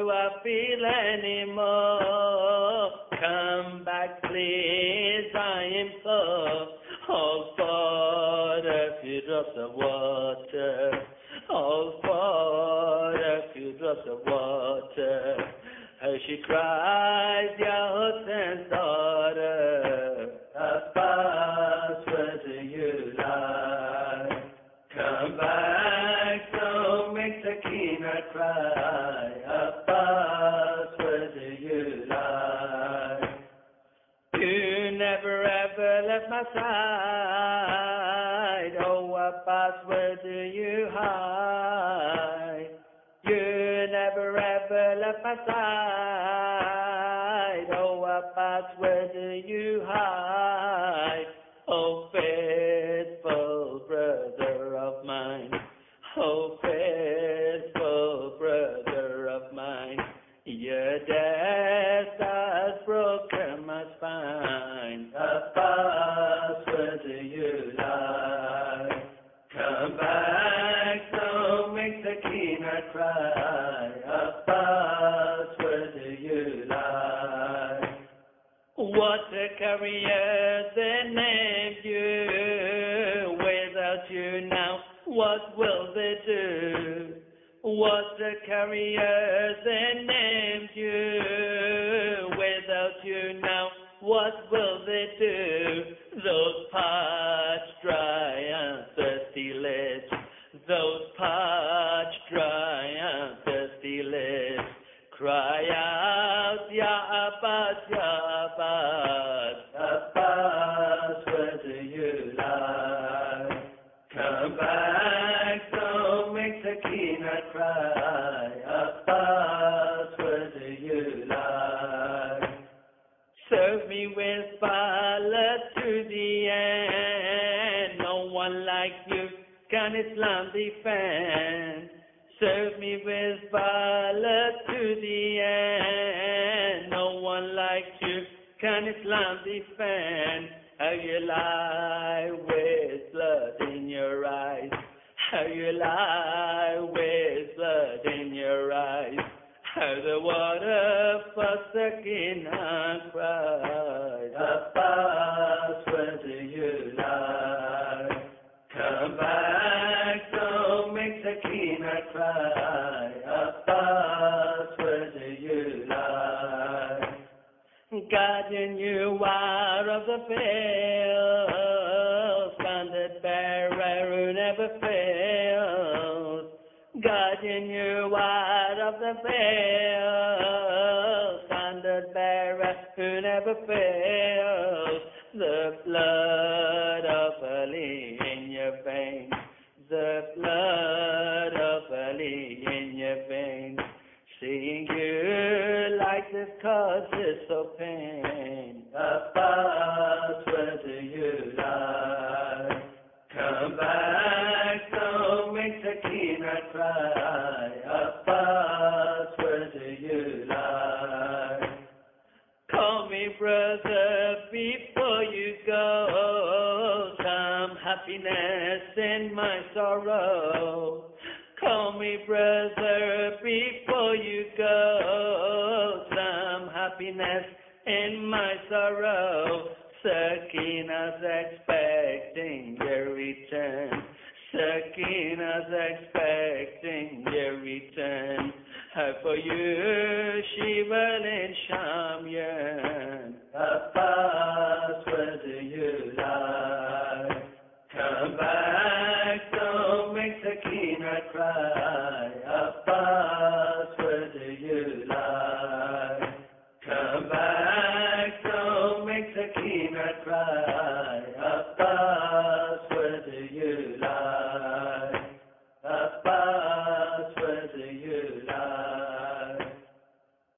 do I feel anymore? Come back, please, I implore. Oh, for a few drops of water. Oh, for a few drops of water. As she cries, your Hussein's daughter. Abbas, where do you lie? Come back, don't make Sakina cry. Abbas, where do you lie? You never ever left my side. Oh, Abbas, where do you hide? You never ever left my side. Oh, Abbas, where do you hide? Oh, faithful brother of mine. Oh, faithful brother of mine. Your death has broken my spine. Abbas, where do you lie? Come back, don't make Sakina cry. Abbas, where do you lie? Water carriers, they named you. Without you now, what will they do? Water carriers, they named you. Without you now, what will they do? Those parched, dry and thirsty lips. Those parched, dry and thirsty lips. Cry out, Ya Abbas, Ya Abbas. Abbas, where do you lie? Come back, don't make Sakina cry. Abbas, where do you lie? Serve me with Bala to the end. No one like you can Islam defend. Serve me with Bala to the end. No one like you can Islam defend. How you lie with blood in your eyes. How you lie with blood in your eyes. How the water for Sakina cries. Abbas, where do you lie? Come back, don't make Sakina cry. Abbas, where do you lie? Guardian, you are of the fields, standard bearer who never fails. Guardian, you are of the fields, standard bearer who never fails. The blood of Ali in your veins, the blood of Ali in your veins. Seeing you like this causes so pain. Abbas, where do you lie? Come back, don't make Sakina cry. Abbas, where do you lie? Call me brother before you go. Some happiness in my sorrow. Call me brother before you go. Some happiness in my sorrow. Sakina's expecting your return. Sakina's expecting your return. For you she will in Sham yearn. Abbas,